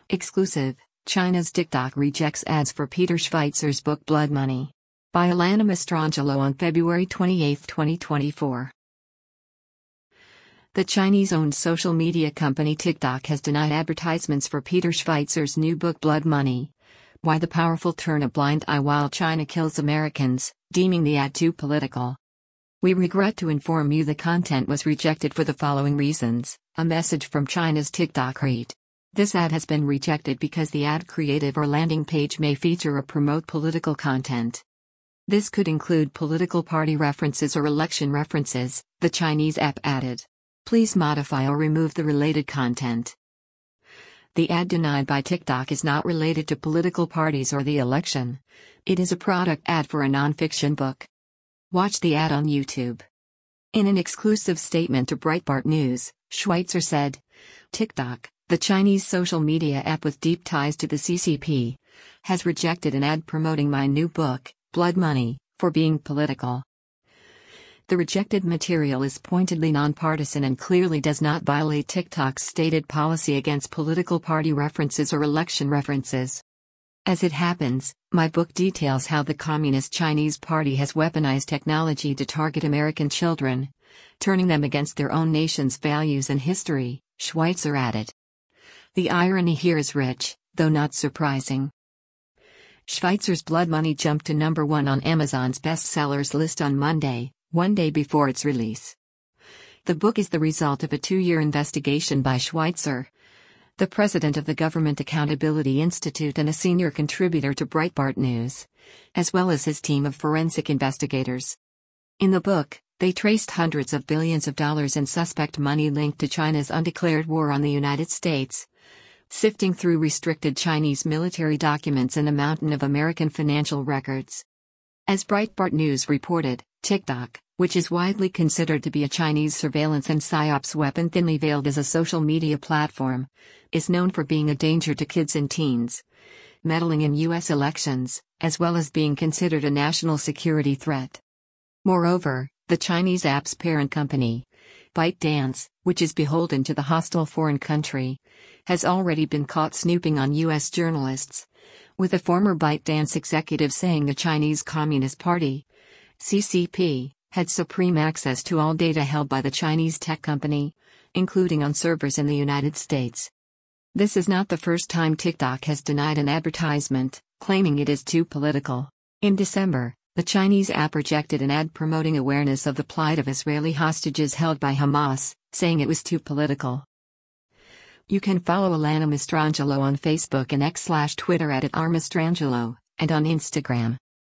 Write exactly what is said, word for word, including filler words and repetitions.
Exclusive, China's TikTok rejects ads for Peter Schweizer's book Blood Money. By Alana Mastrangelo on February twenty-eighth, twenty twenty-four. The Chinese-owned social media company TikTok has denied advertisements for Peter Schweizer's new book Blood Money: Why the Powerful Turn a Blind Eye While China Kills Americans, deeming the ad too political. We regret to inform you the content was rejected for the following reasons, a message from China's TikTok read. This ad has been rejected because the ad creative or landing page may feature or promote political content. This could include political party references or election references, the Chinese app added. Please modify or remove the related content. The ad denied by TikTok is not related to political parties or the election. It is a product ad for a non-fiction book. Watch the ad on YouTube. In an exclusive statement to Breitbart News, Schweitzer said, TikTok, the Chinese social media app with deep ties to the C C P, has rejected an ad promoting my new book, Blood Money, for being political. The rejected material is pointedly nonpartisan and clearly does not violate TikTok's stated policy against political party references or election references. As it happens, my book details how the Communist Chinese Party has weaponized technology to target American children, turning them against their own nation's values and history, Schweitzer added. The irony here is rich, though not surprising. Schweizer's Blood Money jumped to number one on Amazon's bestsellers list on Monday, one day before its release. The book is the result of a two-year investigation by Schweitzer, the president of the Government Accountability Institute and a senior contributor to Breitbart News, as well as his team of forensic investigators. In the book, they traced hundreds of billions of dollars in suspect money linked to China's undeclared war on the United States, sifting through restricted Chinese military documents and a mountain of American financial records. As Breitbart News reported, TikTok, which is widely considered to be a Chinese surveillance and psyops weapon thinly veiled as a social media platform, is known for being a danger to kids and teens, meddling in U S elections, as well as being considered a national security threat. Moreover, the Chinese app's parent company, ByteDance, which is beholden to the hostile foreign country, has already been caught snooping on U S journalists, with a former ByteDance executive saying the Chinese Communist Party, C C P, had supreme access to all data held by the Chinese tech company, including on servers in the United States. This is not the first time TikTok has denied an advertisement, claiming it is too political. In December, the Chinese app rejected an ad promoting awareness of the plight of Israeli hostages held by Hamas, saying it was too political. You can follow Alana Mastrangelo on Facebook and X slash Twitter at, at r mastrangelo, and on Instagram.